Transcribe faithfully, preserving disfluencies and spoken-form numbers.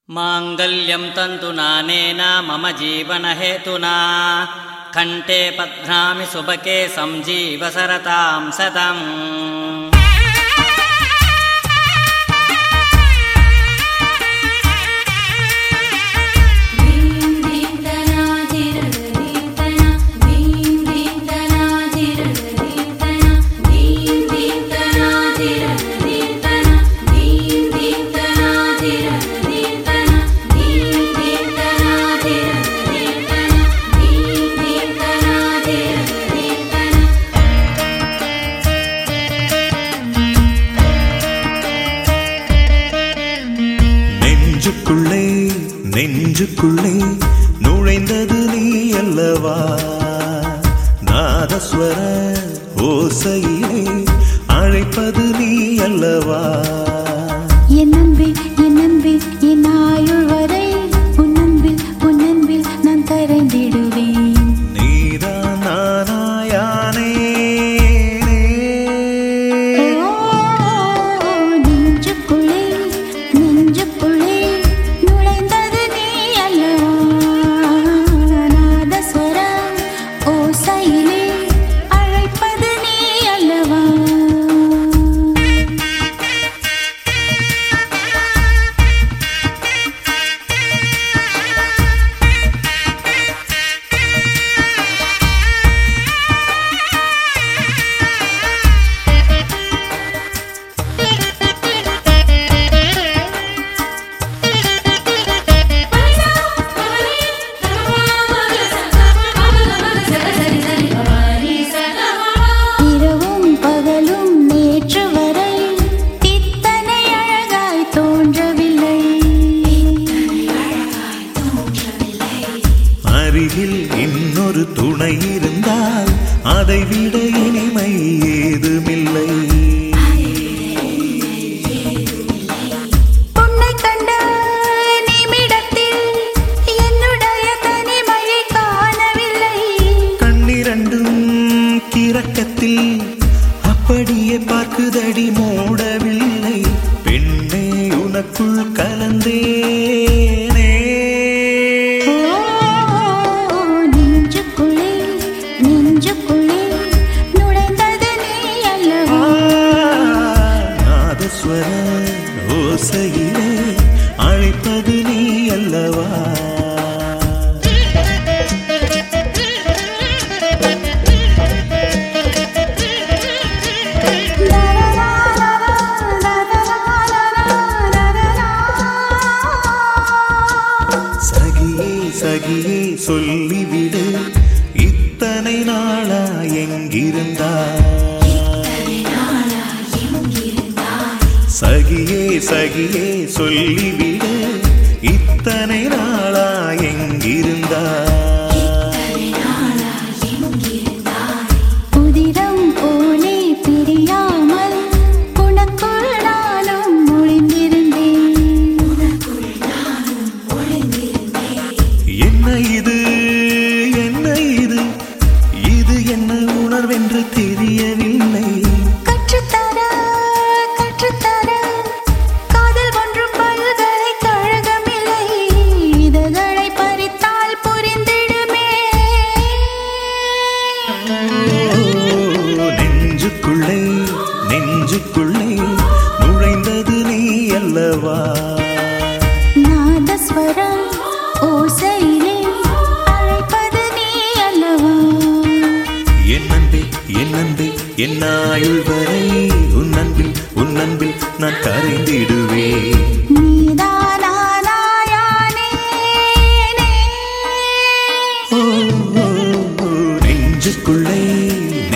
मांगल्यं तन्तुनानेन मम जीवनहेतुना कंठे पध्नामि सुभगे संजीव सरतां सतम्। நெஞ்சுக்குள்ளே நெஞ்சுக்குள்ளே நுழைந்தது நீ அல்லவா, நாதஸ்வர ஓசையிலே அழைப்பது நீ அல்லவா. என் அன்பே என் அன்பே என் ஆயுள் வரை உன் அன்பில் உன் அன்பில் நான் கரைந்திடுவேன். நீதான் நானாயானே நெஞ்சுக்குள்ளே நெஞ்சுக்குள்ளே நுழைந்தது நீ அல்லவா, நாதஸ்வர ஓசையிலே அழைப்பது நீ அல்லவா. இரவும் பகலும் நேற்று வரை இத்தனை அழகாய் தோன்றவில்லை. அருகில் இன்னொரு துணை இருந்தால் அதை விட இனிமை ஏதுமில்லை. உன்னை கண்ட நிமிடத்தில் என்னுடைய தனிமையை காணவில்லை. கண்ணிரண்டும் கிறக்கத்தில் அப்படியே பார்க்குதடி மூடவில்லை. பெண்ணே உனக்குள் கலந்தேனே. ஓ, நெஞ்சுக்குள்ளே நெஞ்சுக்குள்ளே நுழைந்தது நீ அல்லவா. நாதஸ்வர ஓசையிலே அழைப்பது நீ அல்லவா. சகியே சகியே சொல்லிவிடு, இத்தனை நாளா எங்கிருந்தா. சகியே சகியே சொல்லிவிடு, இத்தனை நாளா எங்கிருந்தா. உதிரம் போலே பிரியாமல் உனக்குள் நானும் ஒளிந்திருந்தேன். என்ன இது என்ன இது இது என்ன உணர்வென்று தெரியவில்லை. கற்றுத்தர கற்றுத்தர காதல் ஒன்றும் பல்கலைக்கழகமில்லை. இதழ்களை பறித்தால் புரிந்திடுமே. நெஞ்சுக்குள்ளே நெஞ்சுக்குள்ளே நுழைந்தது நீ அல்லவா. நாதஸ்வர ஓசையிலே அழைப்பது நீ அல்லவா. என் அன்பே என் அன்பே என் ஆயுள் வரை உன் அன்பில் உன் அன்பில் நான் கரைந்திடுவேன். நீதானாயானே. ஓ, ஓ, ஓ, நெஞ்சுக்குள்ளே